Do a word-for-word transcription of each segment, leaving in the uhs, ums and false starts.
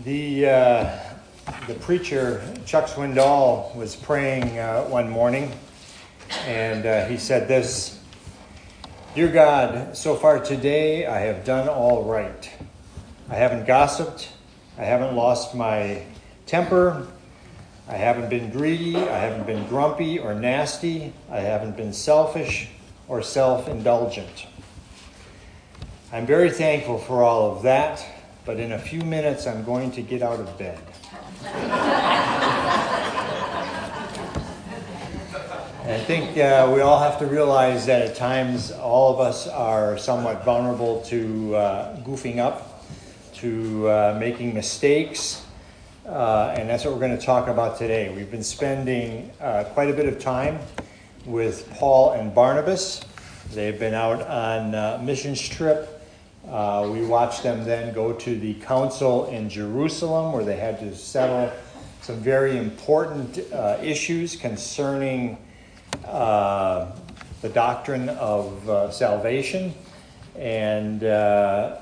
The uh, the preacher, Chuck Swindoll, was praying uh, one morning, and uh, he said this: "Dear God, so far today I have done all right. I haven't gossiped. I haven't lost my temper. I haven't been greedy. I haven't been grumpy or nasty. I haven't been selfish or self-indulgent. I'm very thankful for all of that, but in a few minutes I'm going to get out of bed." And I think uh, we all have to realize that at times all of us are somewhat vulnerable to uh, goofing up, to uh, making mistakes, uh, and that's what we're going to talk about today. We've been spending uh, quite a bit of time with Paul and Barnabas. They've been out on a missions trip. Uh, we watched them then go to the council in Jerusalem, where they had to settle some very important uh, issues concerning uh, the doctrine of uh, salvation, and uh,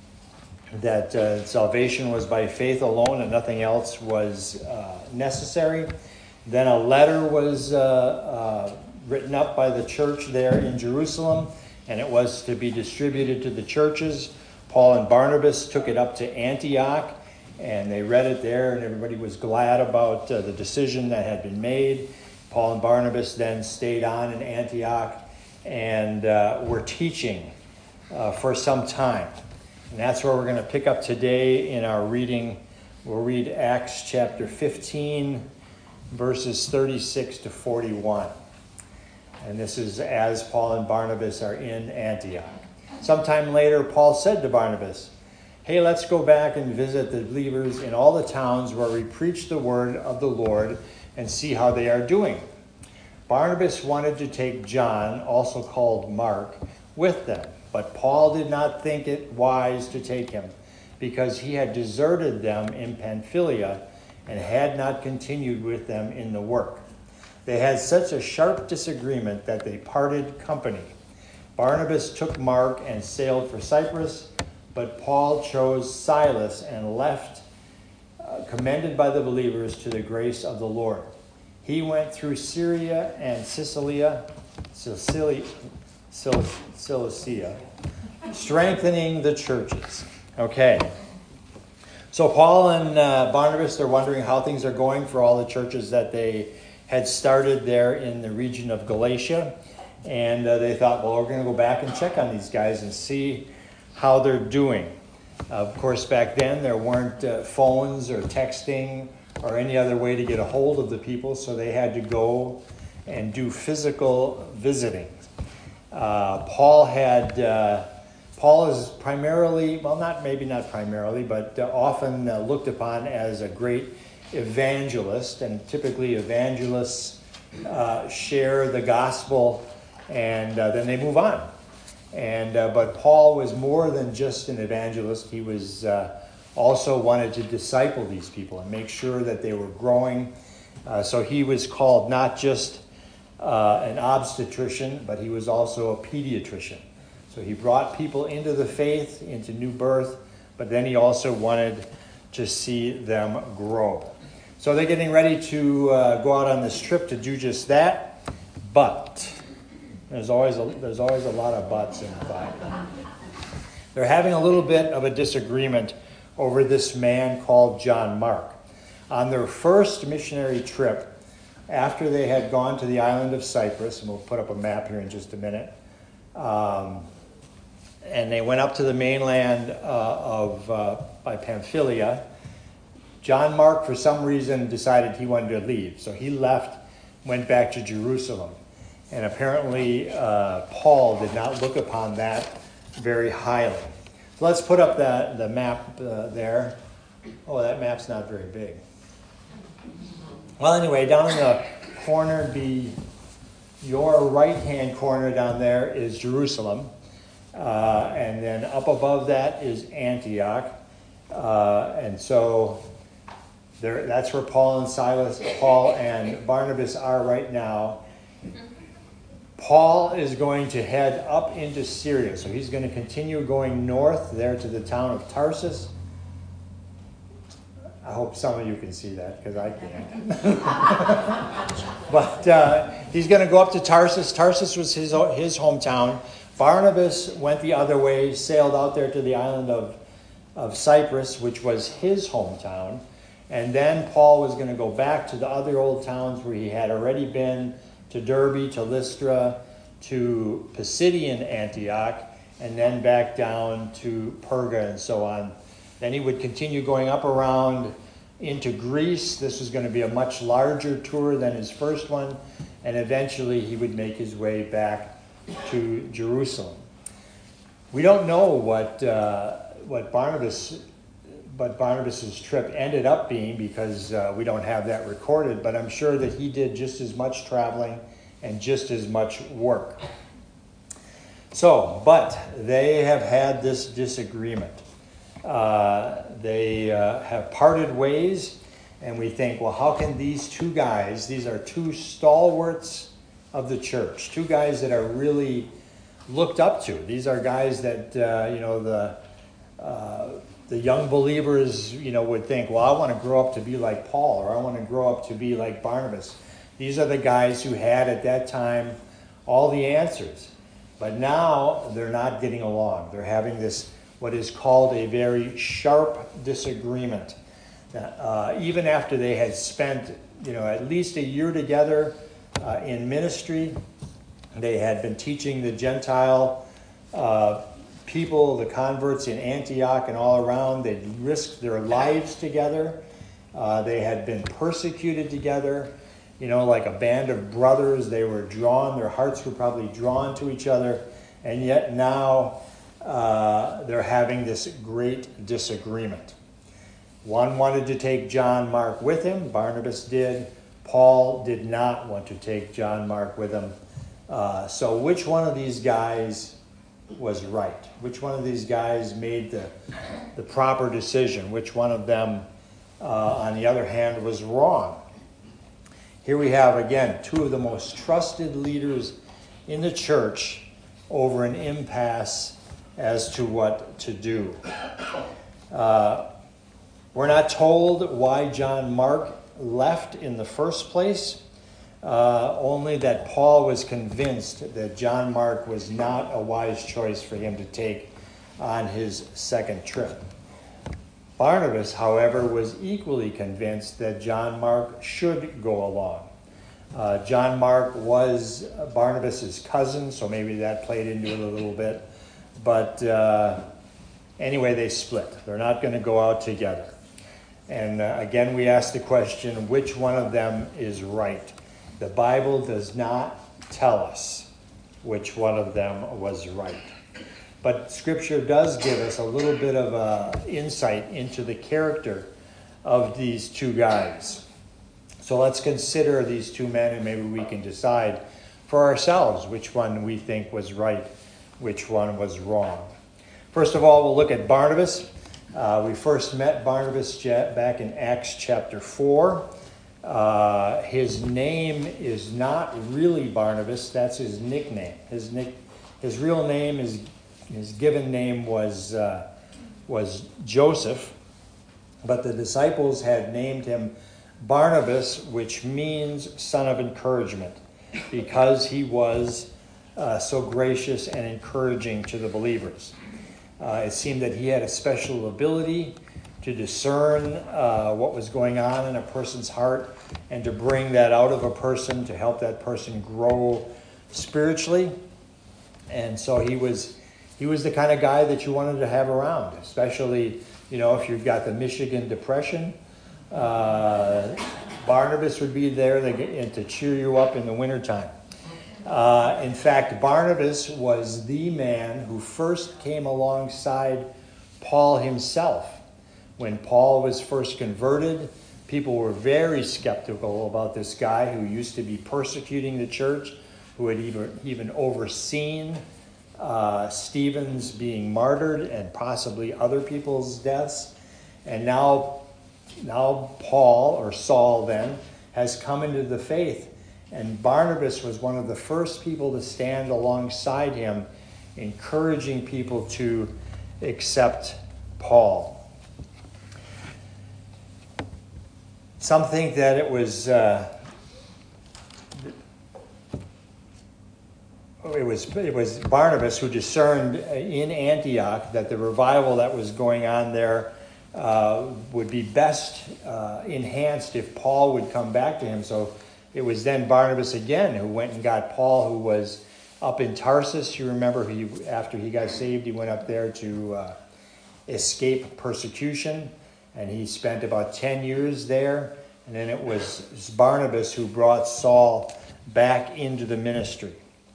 that uh, salvation was by faith alone and nothing else was uh, necessary. Then a letter was uh, uh, written up by the church there in Jerusalem, and it was to be distributed to the churches. Paul and Barnabas took it up to Antioch, and they read it there, and everybody was glad about uh, the decision that had been made. Paul and Barnabas then stayed on in Antioch and uh, were teaching uh, for some time. And that's where we're going to pick up today in our reading. We'll read Acts chapter fifteen, verses thirty-six to forty-one. And this is as Paul and Barnabas are in Antioch. Sometime later, Paul said to Barnabas, "Hey, let's go back and visit the believers in all the towns where we preach the word of the Lord and see how they are doing." Barnabas wanted to take John, also called Mark, with them, but Paul did not think it wise to take him because he had deserted them in Pamphylia and had not continued with them in the work. They had such a sharp disagreement that they parted company. Barnabas took Mark and sailed for Cyprus, but Paul chose Silas and left, uh, commended by the believers to the grace of the Lord. He went through Syria and Cilicia, Cilicia, Cilicia, strengthening the churches. Okay. So Paul and uh, Barnabas, they're wondering how things are going for all the churches that they had started there in the region of Galatia. And uh, they thought, well, we're going to go back and check on these guys and see how they're doing. Uh, of course, back then there weren't uh, phones or texting or any other way to get a hold of the people, so they had to go and do physical visiting. Uh, Paul had, uh, Paul is primarily, well, not maybe not primarily, but uh, often uh, looked upon as a great evangelist, and typically evangelists uh, share the gospel and uh, then they move on. And uh, but Paul was more than just an evangelist. He was uh, also wanted to disciple these people and make sure that they were growing. Uh, so he was called not just uh, an obstetrician, but he was also a pediatrician. So he brought people into the faith, into new birth, but then he also wanted to see them grow. So they're getting ready to uh, go out on this trip to do just that, but there's always a, there's always a lot of buts in the Bible. They're having a little bit of a disagreement over this man called John Mark. On their first missionary trip, after they had gone to the island of Cyprus, and we'll put up a map here in just a minute, um, and they went up to the mainland uh, of uh, by Pamphylia, John Mark, for some reason, decided he wanted to leave. So he left, went back to Jerusalem. And apparently, uh, Paul did not look upon that very highly. So let's put up the, the map uh, there. Oh, that map's not very big. Well, anyway, down in the corner, be your right-hand corner down there is Jerusalem. Uh, and then up above that is Antioch. Uh, and so there, that's where Paul and Silas, Paul and Barnabas are right now. Paul is going to head up into Syria. So he's going to continue going north there to the town of Tarsus. I hope some of you can see that, because I can't. But uh, he's going to go up to Tarsus. Tarsus was his, his hometown. Barnabas went the other way, sailed out there to the island of, of Cyprus, which was his hometown. And then Paul was going to go back to the other old towns where he had already been, to Derbe, to Lystra, to Pisidian Antioch, and then back down to Perga and so on. Then he would continue going up around into Greece. This was going to be a much larger tour than his first one. And eventually he would make his way back to Jerusalem. We don't know what uh, what Barnabas but Barnabas's trip ended up being, because uh, we don't have that recorded, but I'm sure that he did just as much traveling and just as much work. So, but they have had this disagreement. Uh, they uh, have parted ways, and we think, well, how can these two guys, these are two stalwarts of the church, two guys that are really looked up to. These are guys that, uh, you know, the uh, the young believers, you know, would think, well, I want to grow up to be like Paul, or I want to grow up to be like Barnabas. These are the guys who had at that time all the answers. But now they're not getting along. They're having this, what is called a very sharp disagreement. Uh, even after they had spent, you know, at least a year together uh, in ministry, they had been teaching the Gentile uh, people, the converts in Antioch and all around. They'd risked their lives together. Uh, they had been persecuted together. You know, like a band of brothers, they were drawn, their hearts were probably drawn to each other, and yet now uh, they're having this great disagreement. One wanted to take John Mark with him, Barnabas did. Paul did not want to take John Mark with him. Uh, so which one of these guys was right? Which one of these guys made the, the proper decision? Which one of them, uh, on the other hand, was wrong? Here we have, again, two of the most trusted leaders in the church over an impasse as to what to do. Uh, we're not told why John Mark left in the first place, uh, only that Paul was convinced that John Mark was not a wise choice for him to take on his second trip. Barnabas, however, was equally convinced that John Mark should go along. Uh, John Mark was Barnabas' cousin, so maybe that played into it a little bit. But uh, anyway, they split. They're not going to go out together. And uh, again, we ask the question, which one of them is right? The Bible does not tell us which one of them was right. But Scripture does give us a little bit of uh, insight into the character of these two guys. So let's consider these two men, and maybe we can decide for ourselves which one we think was right, which one was wrong. First of all, we'll look at Barnabas. Uh, we first met Barnabas back in Acts chapter four. Uh, his name is not really Barnabas. That's his nickname. His nick, his real name is his given name was uh, was Joseph, but the disciples had named him Barnabas, which means son of encouragement, because he was uh, so gracious and encouraging to the believers. Uh, it seemed that he had a special ability to discern uh, what was going on in a person's heart and to bring that out of a person, to help that person grow spiritually. And so he was he was the kind of guy that you wanted to have around, especially, you know, if you've got the Michigan Depression. Uh, Barnabas would be there to, to cheer you up in the wintertime. Uh, in fact, Barnabas was the man who first came alongside Paul himself. When Paul was first converted, people were very skeptical about this guy who used to be persecuting the church, who had even, even overseen uh, Stephen's being martyred and possibly other people's deaths. And now, now Paul, or Saul then, has come into the faith. And Barnabas was one of the first people to stand alongside him, encouraging people to accept Paul. Some think that it was uh, it was it was Barnabas who discerned in Antioch that the revival that was going on there uh, would be best uh, enhanced if Paul would come back to him. So it was then Barnabas again who went and got Paul, who was up in Tarsus. You remember, he after he got saved, he went up there to uh, escape persecution, and he spent about ten years there. And then it was Barnabas who brought Saul back into the ministry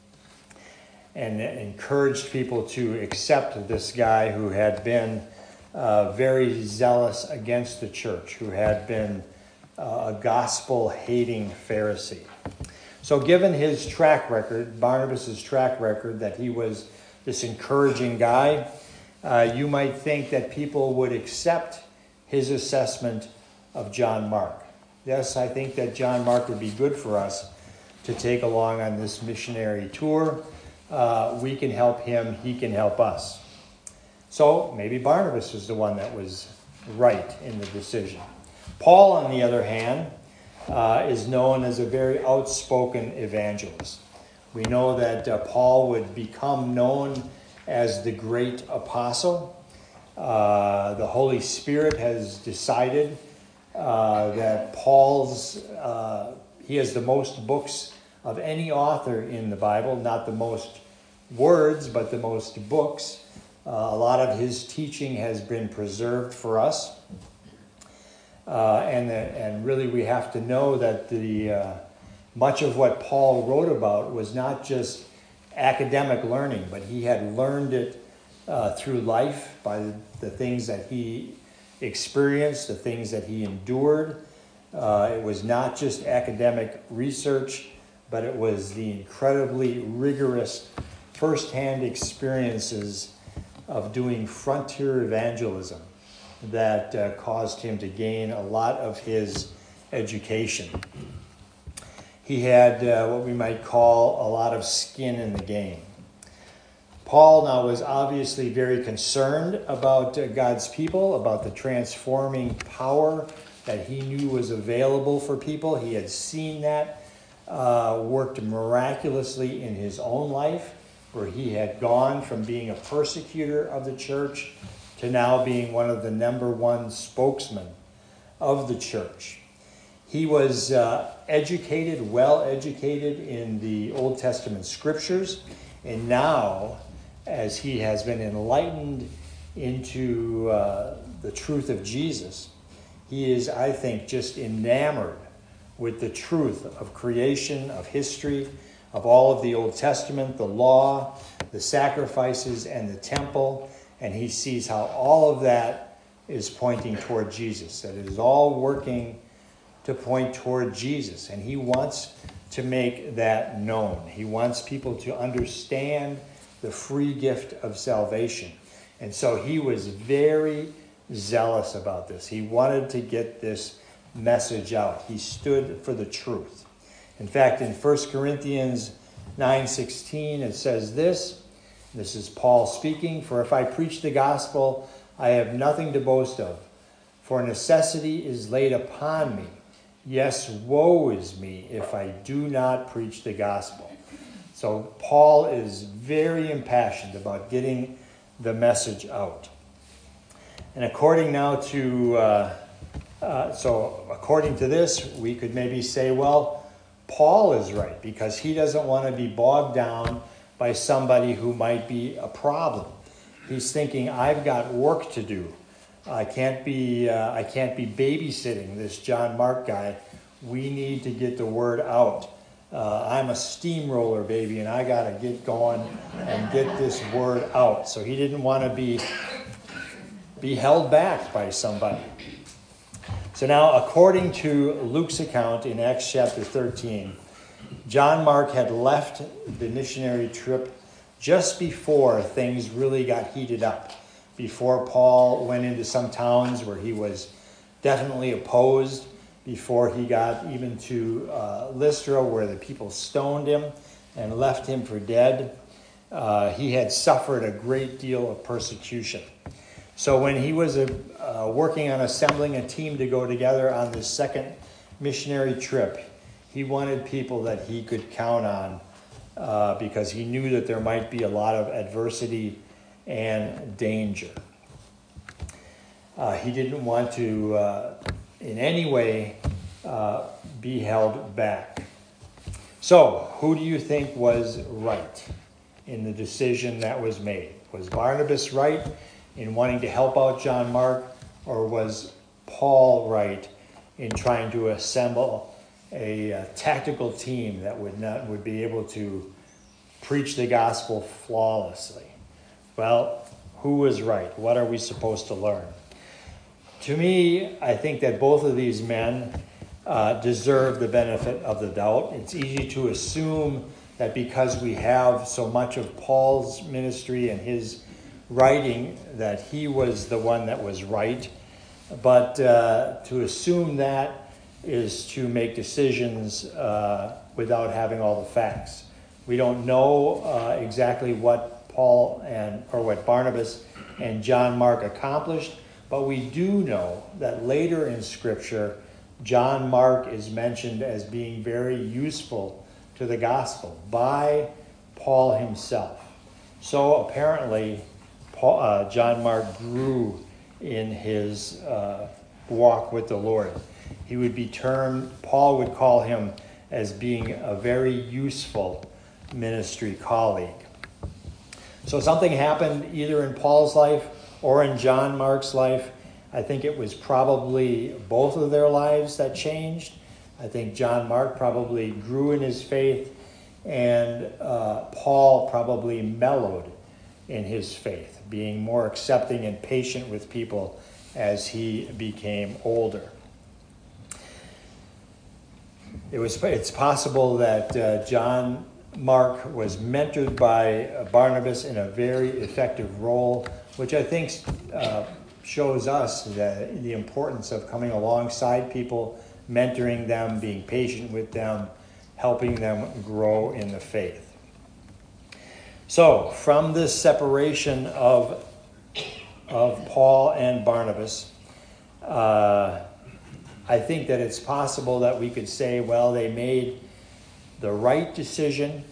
and encouraged people to accept this guy who had been uh, very zealous against the church, who had been uh, a gospel-hating Pharisee. So given his track record, Barnabas' track record, that he was this encouraging guy, uh, you might think that people would accept his assessment of John Mark. Yes, I think that John Mark would be good for us to take along on this missionary tour. Uh, we can help him, he can help us. So maybe Barnabas was the one that was right in the decision. Paul, on the other hand, uh, is known as a very outspoken evangelist. We know that uh, Paul would become known as the great apostle. Uh, the Holy Spirit has decided uh, that Paul's, uh, he has the most books of any author in the Bible, not the most words, but the most books. Uh, a lot of his teaching has been preserved for us. Uh, and, the, and really we have to know that the uh, much of what Paul wrote about was not just academic learning, but he had learned it uh, through life by the, the things that he experienced, the things that he endured. Uh, it was not just academic research, but it was the incredibly rigorous firsthand experiences of doing frontier evangelism that uh, caused him to gain a lot of his education. He had uh, what we might call a lot of skin in the game. Paul now was obviously very concerned about uh, God's people, about the transforming power that he knew was available for people. He had seen that uh, worked miraculously in his own life, where he had gone from being a persecutor of the church to now being one of the number one spokesmen of the church. He was uh, educated, well educated in the Old Testament scriptures, and now, as he has been enlightened into uh, the truth of Jesus, he is, I think, just enamored with the truth of creation, of history, of all of the Old Testament, the law, the sacrifices, and the temple, and he sees how all of that is pointing toward Jesus, that it is all working to point toward Jesus, and he wants to make that known. He wants people to understand the free gift of salvation. And so he was very zealous about this. He wanted to get this message out. He stood for the truth. In fact, in First Corinthians nine sixteen, it says this. This is Paul speaking. For if I preach the gospel, I have nothing to boast of. For necessity is laid upon me. Yes, woe is me if I do not preach the gospel. So Paul is very impassioned about getting the message out. And according now to, uh, uh, so according to this, we could maybe say, well, Paul is right, because he doesn't want to be bogged down by somebody who might be a problem. He's thinking, I've got work to do. I can't be, uh, I can't be babysitting this John Mark guy. We need to get the word out. Uh, I'm a steamroller, baby, and I got to get going and get this word out. So he didn't want to be, be held back by somebody. So now, according to Luke's account in Acts chapter thirteen, John Mark had left the missionary trip just before things really got heated up, before Paul went into some towns where he was definitely opposed, before he got even to uh, Lystra, where the people stoned him and left him for dead. Uh, he had suffered a great deal of persecution. So when he was a, uh, working on assembling a team to go together on this second missionary trip. He wanted people that he could count on uh, because he knew that there might be a lot of adversity and danger. Uh, he didn't want to, uh, in any way, uh, be held back. So, who do you think was right in the decision that was made? Was Barnabas right in wanting to help out John Mark, or was Paul right in trying to assemble a, a tactical team that would not would be able to preach the gospel flawlessly? Well, who was right? What are we supposed to learn? To me, I think that both of these men uh, deserve the benefit of the doubt. It's easy to assume that because we have so much of Paul's ministry and his writing that he was the one that was right. But uh, to assume that is to make decisions uh, without having all the facts. We don't know uh, exactly what Paul and or what Barnabas and John Mark accomplished, but we do know that later in Scripture, John Mark is mentioned as being very useful to the gospel by Paul himself. So apparently, Paul, uh, John Mark grew in his uh, walk with the Lord. He would be termed, Paul would call him as being a very useful ministry colleague. So something happened either in Paul's life or in John Mark's life. I think it was probably both of their lives that changed. I think John Mark probably grew in his faith, and uh, Paul probably mellowed in his faith, being more accepting and patient with people as he became older. It was, it's possible that uh, John Mark was mentored by Barnabas in a very effective role, which I think uh, shows us that the importance of coming alongside people, mentoring them, being patient with them, helping them grow in the faith. So, from this separation of, of Paul and Barnabas, uh, I think that it's possible that we could say, well, they made the right decision,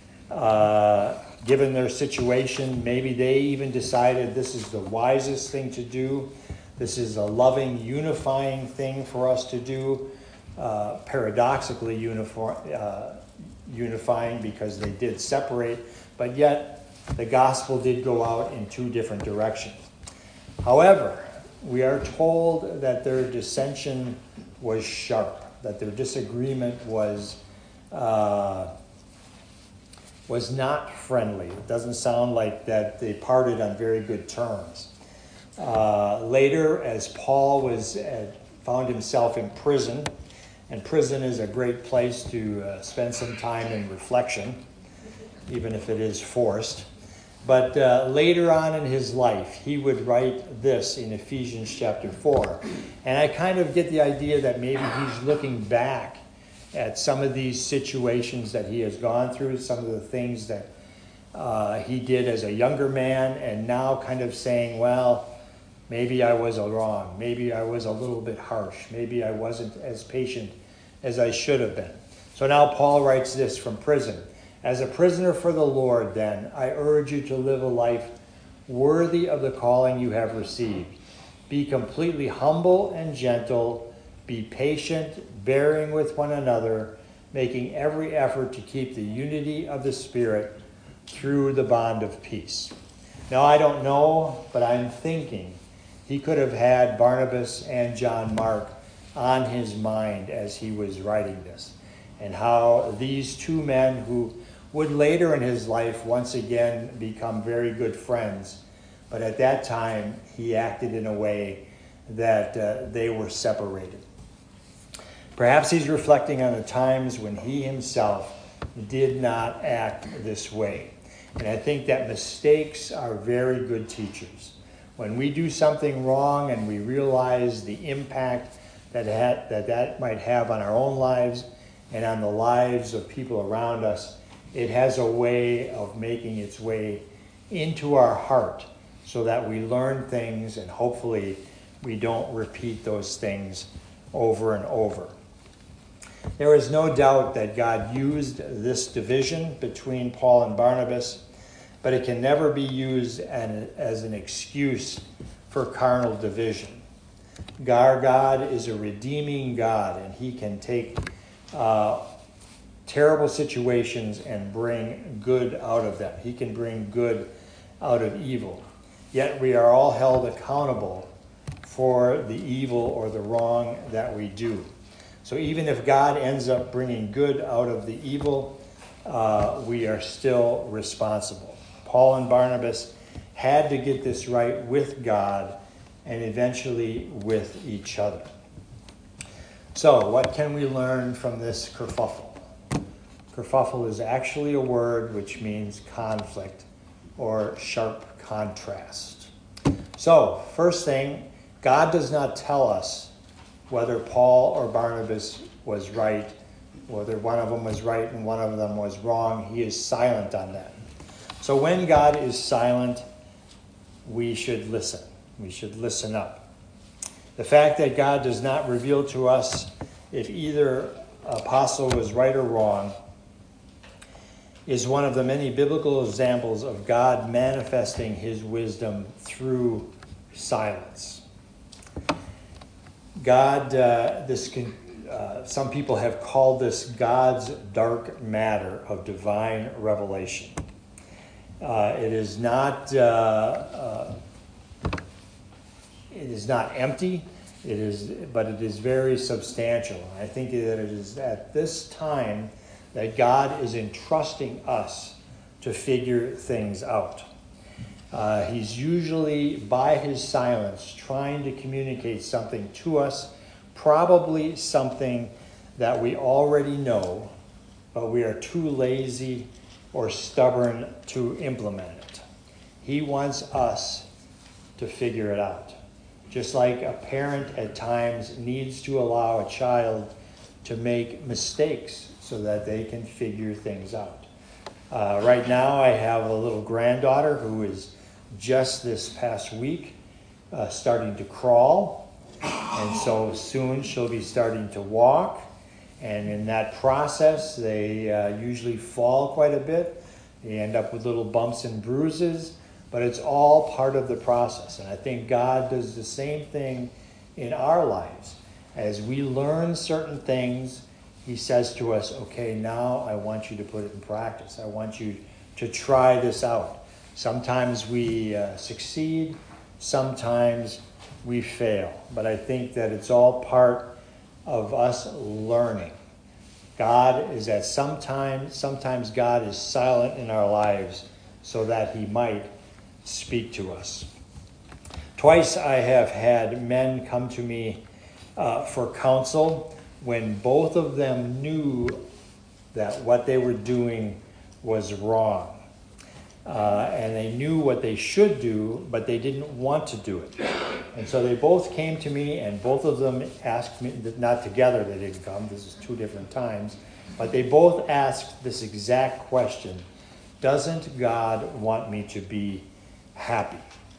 uh, given their situation. Maybe they even decided this is the wisest thing to do. This is a loving, unifying thing for us to do. Uh, paradoxically uniform, uh, unifying because they did separate, but yet the gospel did go out in two different directions. However, we are told that their dissension was sharp, that their disagreement was uh, was not friendly. It doesn't sound like that they parted on very good terms. Uh, later, as Paul was uh, found himself in prison, and prison is a great place to uh, spend some time in reflection, even if it is forced. But uh, later on in his life, he would write this in Ephesians chapter four. And I kind of get the idea that maybe he's looking back at some of these situations that he has gone through, some of the things that uh, he did as a younger man, and now kind of saying, well, maybe I was wrong. Maybe I was a little bit harsh. Maybe I wasn't as patient as I should have been. So now Paul writes this from prison. As a prisoner for the Lord, then, I urge you to live a life worthy of the calling you have received. Be completely humble and gentle. Be patient, bearing with one another, making every effort to keep the unity of the Spirit through the bond of peace. Now, I don't know, but I'm thinking he could have had Barnabas and John Mark on his mind as he was writing this, and how these two men who would later in his life once again become very good friends, but at that time he acted in a way that uh, they were separated. Perhaps he's reflecting on the times when he himself did not act this way. And I think that mistakes are very good teachers. When we do something wrong and we realize the impact that ha- that, that might have on our own lives and on the lives of people around us, it has a way of making its way into our heart so that we learn things and hopefully we don't repeat those things over and over. There is no doubt that God used this division between Paul and Barnabas, but it can never be used as an excuse for carnal division. Our God is a redeeming God, and he can take uh, terrible situations and bring good out of them. He can bring good out of evil. Yet we are all held accountable for the evil or the wrong that we do. So even if God ends up bringing good out of the evil, uh, we are still responsible. Paul and Barnabas had to get this right with God and eventually with each other. So what can we learn from this kerfuffle? Kerfuffle is actually a word which means conflict or sharp contrast. So first thing, God does not tell us whether Paul or Barnabas was right, whether one of them was right and one of them was wrong. He is silent on that. So when God is silent, we should listen. We should listen up. The fact that God does not reveal to us if either apostle was right or wrong is one of the many biblical examples of God manifesting his wisdom through silence. God, uh, this can, uh, some people have called this God's dark matter of divine revelation. Uh, it is not, uh, uh, it is not empty. It is, but it is very substantial. I think that it is at this time that God is entrusting us to figure things out. Uh, he's usually, by his silence, trying to communicate something to us, probably something that we already know, but we are too lazy or stubborn to implement it. He wants us to figure it out. Just like a parent at times needs to allow a child to make mistakes so that they can figure things out. Uh, right now I have a little granddaughter who is just this past week uh, starting to crawl, and so soon she'll be starting to walk, and in that process they uh, usually fall quite a bit. They end up with little bumps and bruises, but it's all part of the process. And I think God does the same thing in our lives. As we learn certain things, he says to us, okay, now I want you to put it in practice. I want you to try this out. Sometimes we uh, succeed, sometimes we fail. But I think that it's all part of us learning. God is at sometimes, sometimes God is silent in our lives so that he might speak to us. Twice I have had men come to me uh, for counsel when both of them knew that what they were doing was wrong. Uh, and they knew what they should do, but they didn't want to do it. And so they both came to me, and both of them asked me, not together, they didn't come, this is two different times, but they both asked this exact question: doesn't God want me to be happy?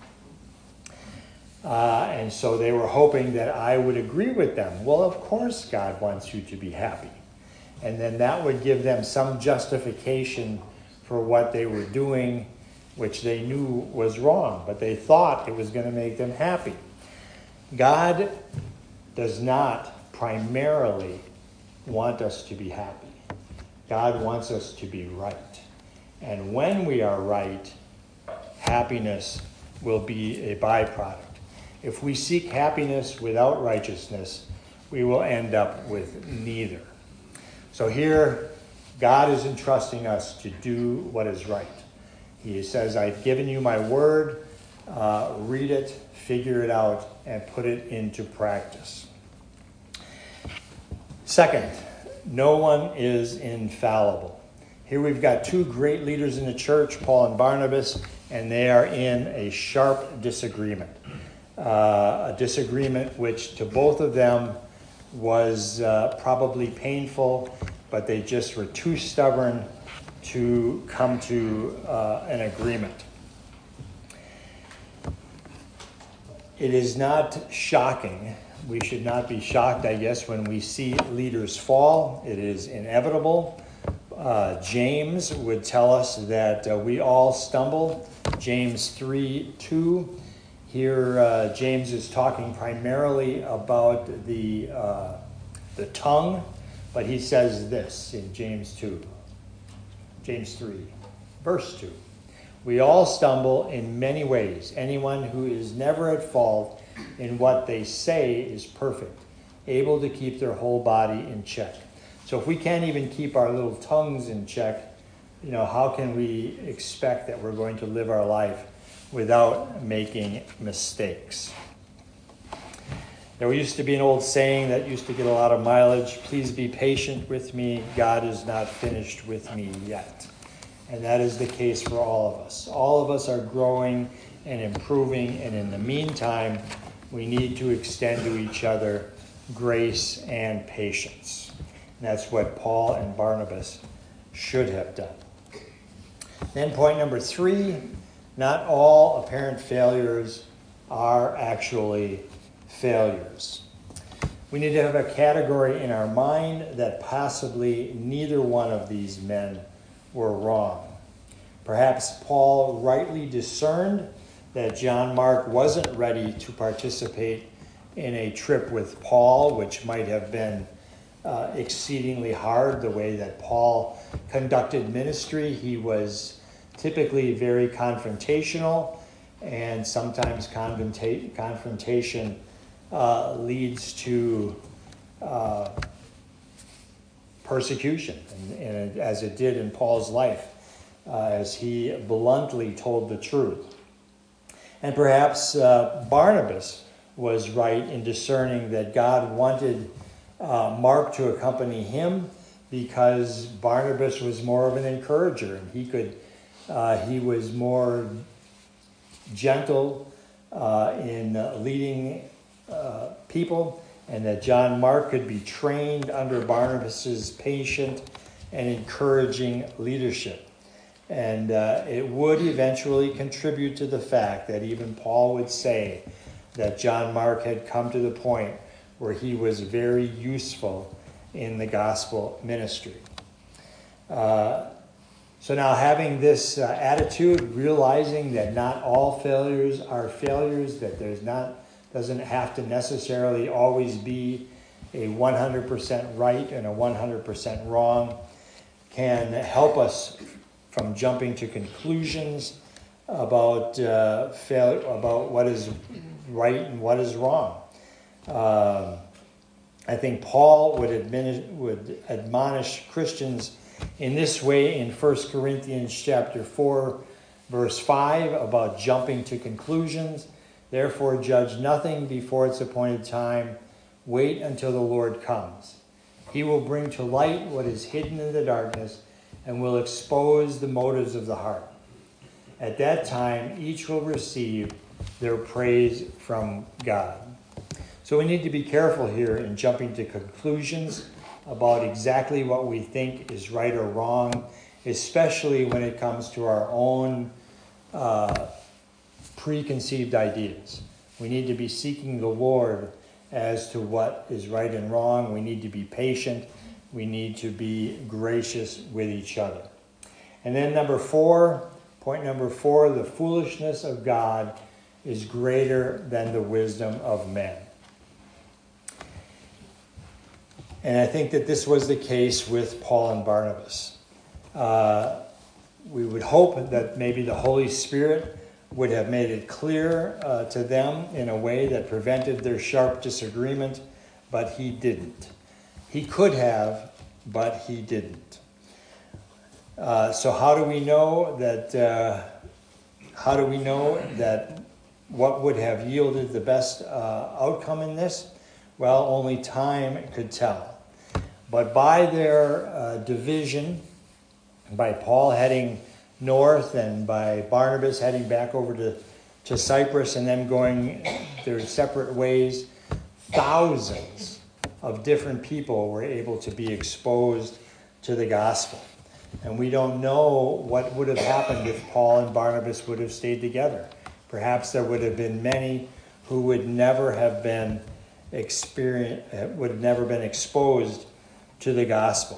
Uh, and so they were hoping that I would agree with them. Well, of course God wants you to be happy. And then that would give them some justification for what they were doing, which they knew was wrong, but they thought it was going to make them happy. God does not primarily want us to be happy. God wants us to be right. And when we are right, happiness will be a byproduct. If we seek happiness without righteousness, we will end up with neither. So here, God is entrusting us to do what is right. He says, I've given you my word, uh, read it, figure it out, and put it into practice. Second, no one is infallible. Here we've got two great leaders in the church, Paul and Barnabas, and they are in a sharp disagreement. Uh, a disagreement which to both of them was uh, probably painful, but they just were too stubborn to come to uh, an agreement. It is not shocking. We should not be shocked, I guess, when we see leaders fall. It is inevitable. Uh, James would tell us that uh, we all stumble. James three two. Here, uh, James is talking primarily about the, uh, the tongue, but he says this in James two. James three, verse two. We all stumble in many ways. Anyone who is never at fault in what they say is perfect, able to keep their whole body in check. So if we can't even keep our little tongues in check, you know, how can we expect that we're going to live our life without making mistakes? There used to be an old saying that used to get a lot of mileage: please be patient with me, God is not finished with me yet. And that is the case for all of us. All of us are growing and improving, and in the meantime, we need to extend to each other grace and patience. And that's what Paul and Barnabas should have done. Then point number three, not all apparent failures are actually failures. We need to have a category in our mind that possibly neither one of these men were wrong. Perhaps Paul rightly discerned that John Mark wasn't ready to participate in a trip with Paul, which might have been uh, exceedingly hard the way that Paul conducted ministry. He was typically very confrontational, and sometimes confronta- confrontation uh, leads to uh, persecution, and, and as it did in Paul's life, uh, as he bluntly told the truth. And perhaps uh, Barnabas was right in discerning that God wanted uh, Mark to accompany him because Barnabas was more of an encourager, and he could, uh, he was more gentle uh, in uh, leading uh, people, and that John Mark could be trained under Barnabas's patient and encouraging leadership. And uh, it would eventually contribute to the fact that even Paul would say that John Mark had come to the point where he was very useful in the gospel ministry. Uh, so now having this uh, attitude, realizing that not all failures are failures, that there's not doesn't have to necessarily always be a one hundred percent right and a one hundred percent wrong, can help us from jumping to conclusions about uh, fail, about what is right and what is wrong. Um, I think Paul would, admonish, would admonish Christians in this way in First Corinthians chapter four, verse five, about jumping to conclusions. Therefore, judge nothing before its appointed time. Wait until the Lord comes. He will bring to light what is hidden in the darkness and will expose the motives of the heart. At that time, each will receive their praise from God. So we need to be careful here in jumping to conclusions about exactly what we think is right or wrong, especially when it comes to our own uh, preconceived ideas. We need to be seeking the Lord as to what is right and wrong. We need to be patient. We need to be gracious with each other. And then number four, point number four, the foolishness of God is greater than the wisdom of men. And I think that this was the case with Paul and Barnabas. Uh, we would hope that maybe the Holy Spirit would have made it clear uh, to them in a way that prevented their sharp disagreement, but he didn't. He could have, but he didn't. Uh, so how do we know that? Uh, how do we know that what would have yielded the best uh, outcome in this? Well, only time could tell. But by their uh, division, by Paul heading north and by Barnabas heading back over to, to Cyprus and then going their separate ways, thousands of different people were able to be exposed to the gospel. And we don't know what would have happened if Paul and Barnabas would have stayed together. Perhaps there would have been many who would never have been experience, would have never been exposed to the gospel.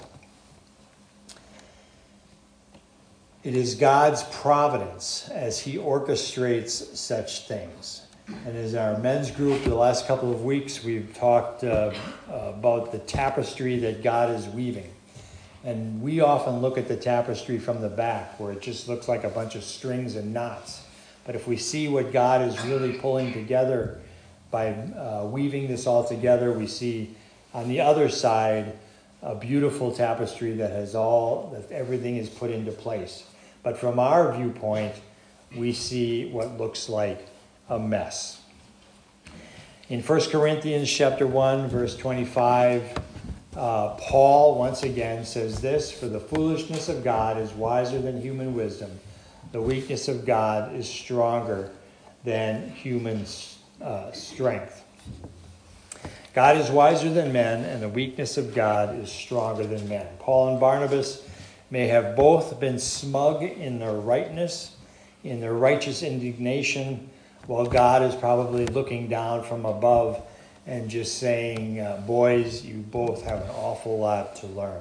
It is God's providence as he orchestrates such things. And as our men's group, the last couple of weeks, we've talked uh, about the tapestry that God is weaving. And we often look at the tapestry from the back, where it just looks like a bunch of strings and knots. But if we see what God is really pulling together by uh, weaving this all together, we see on the other side a beautiful tapestry that has all, that everything is put into place. But from our viewpoint, we see what looks like a mess. In First Corinthians chapter one, verse twenty-five, uh, Paul once again says this, "For the foolishness of God is wiser than human wisdom. The weakness of God is stronger than human uh, strength." God is wiser than men, and the weakness of God is stronger than men. Paul and Barnabas may have both been smug in their rightness, in their righteous indignation, while God is probably looking down from above and just saying, uh, boys, you both have an awful lot to learn.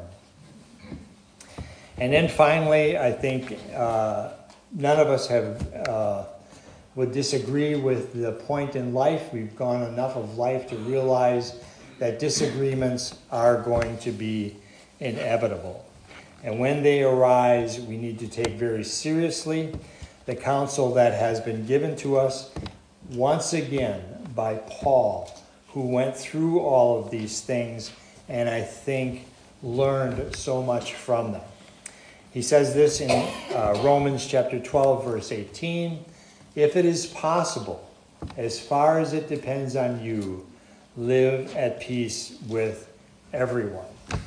And then finally, I think uh, none of us have uh, would disagree with the point in life. We've gone enough of life to realize that disagreements are going to be inevitable. And when they arise, we need to take very seriously the counsel that has been given to us once again by Paul, who went through all of these things and I think learned so much from them. He says this in uh, Romans chapter twelve, verse eighteen, "If it is possible, as far as it depends on you, live at peace with everyone."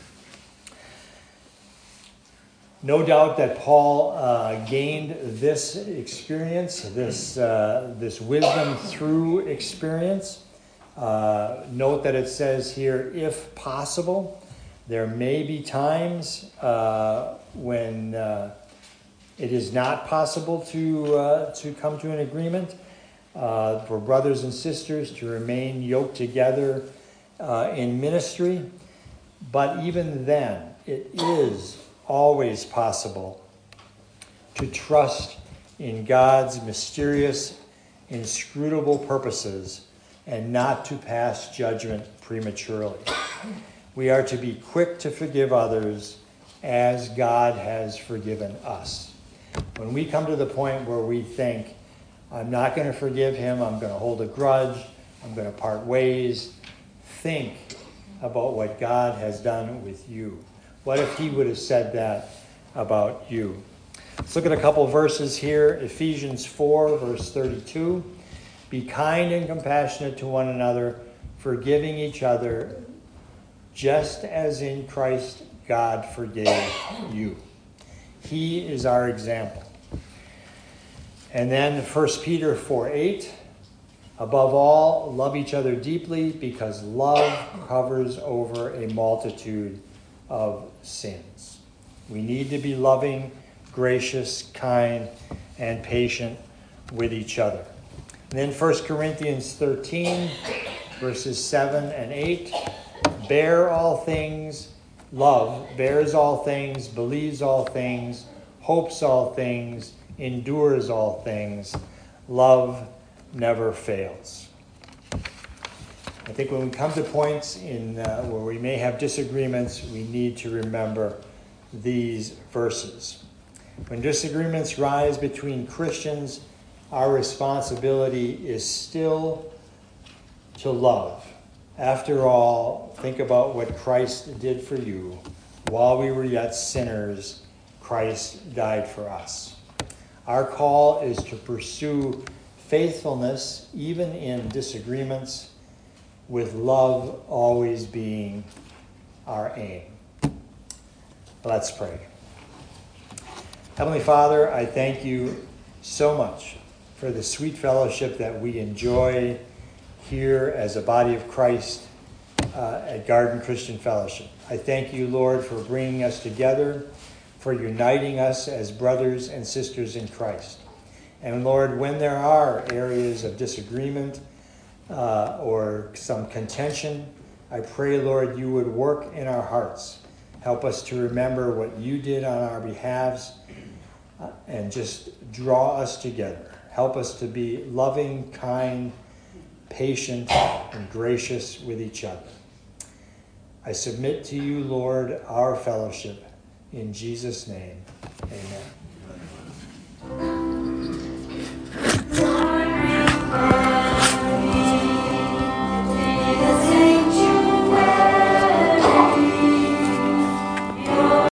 No doubt that Paul uh, gained this experience, this uh, this wisdom through experience. Uh, note that it says here, if possible. There may be times uh, when uh, it is not possible to uh, to come to an agreement. Uh, for brothers and sisters to remain yoked together uh, in ministry. But even then, it is always possible to trust in God's mysterious, inscrutable purposes and not to pass judgment prematurely. We are to be quick to forgive others as God has forgiven us. When we come to the point where we think, I'm not going to forgive him, I'm going to hold a grudge, I'm going to part ways, think about what God has done with you. What if he would have said that about you? Let's look at a couple verses here. Ephesians four, verse thirty-two. "Be kind and compassionate to one another, forgiving each other, just as in Christ God forgave you." He is our example. And then First Peter four eight. "Above all, love each other deeply, because love covers over a multitude of sins." We need to be loving, gracious, kind, and patient with each other. And then First Corinthians thirteen, verses seven and eight. "Bear all things," love bears all things, believes all things, hopes all things, endures all things. Love never fails. I think when we come to points in uh, where we may have disagreements, we need to remember these verses. When disagreements rise between Christians, our responsibility is still to love. After all, think about what Christ did for you. While we were yet sinners, Christ died for us. Our call is to pursue faithfulness even in disagreements, with love always being our aim. Let's pray. Heavenly Father, I thank you so much for the sweet fellowship that we enjoy here as a body of Christ uh, at Garden Christian Fellowship. I thank you, Lord, for bringing us together, for uniting us as brothers and sisters in Christ. And Lord, when there are areas of disagreement, uh, or some contention, I pray, Lord, you would work in our hearts. Help us to remember what you did on our behalves uh, and just draw us together. Help us to be loving, kind, patient, and gracious with each other. I submit to you, Lord, our fellowship. In Jesus' name, amen.